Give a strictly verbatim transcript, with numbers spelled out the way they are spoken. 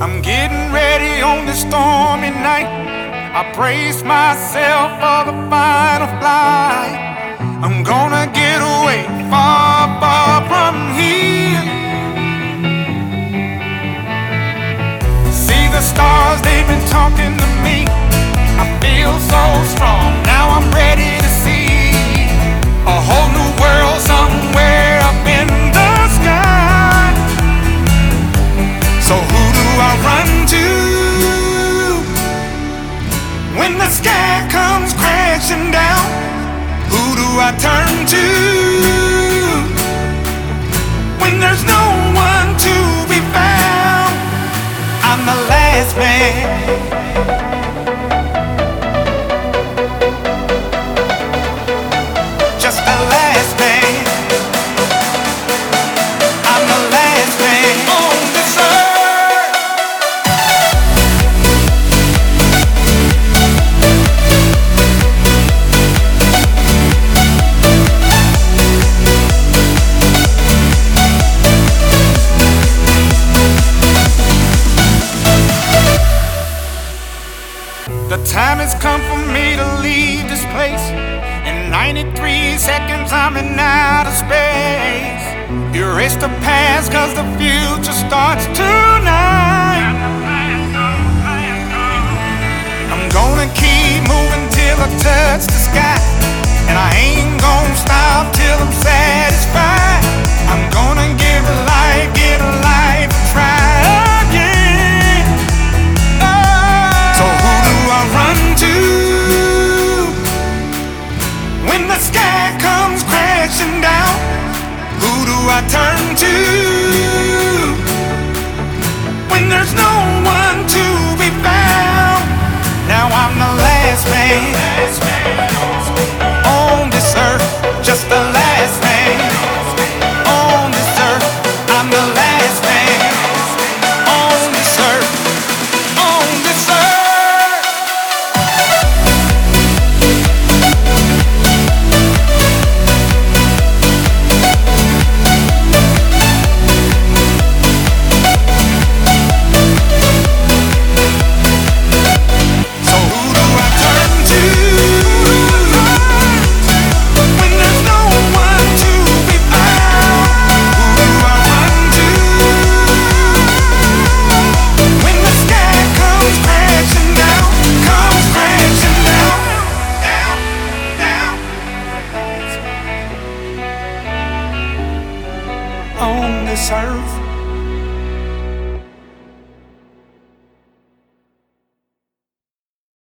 I'm getting ready on this stormy night. I brace myself for the final flight. I'm gonna get away far, far from here. See the stars, they've been talking to me. I feel so strong, now I'm ready to see a whole new world somewhere up in the sky. So who do I run to when the sky comes crashing down? Who do I turn to when there's no one to be found? I'm the last man. Just the last man. I'm the last man on this earth. The time has come for me to leave this place. In ninety-three seconds I'm in outer space. Erase the past, cause the future starts tonight. I'm gonna keep moving till I touch the sky, and I ain't gonna stop till I'm satisfied. I'm gonna give it life, give it life and try again. Oh. So who do I run to when the sky comes crashing down? Who do I turn to when there's no one to be found? Now I'm the last man on this earth, just the last man on this earth. I'm the last man on this earth, on this earth. On this earth.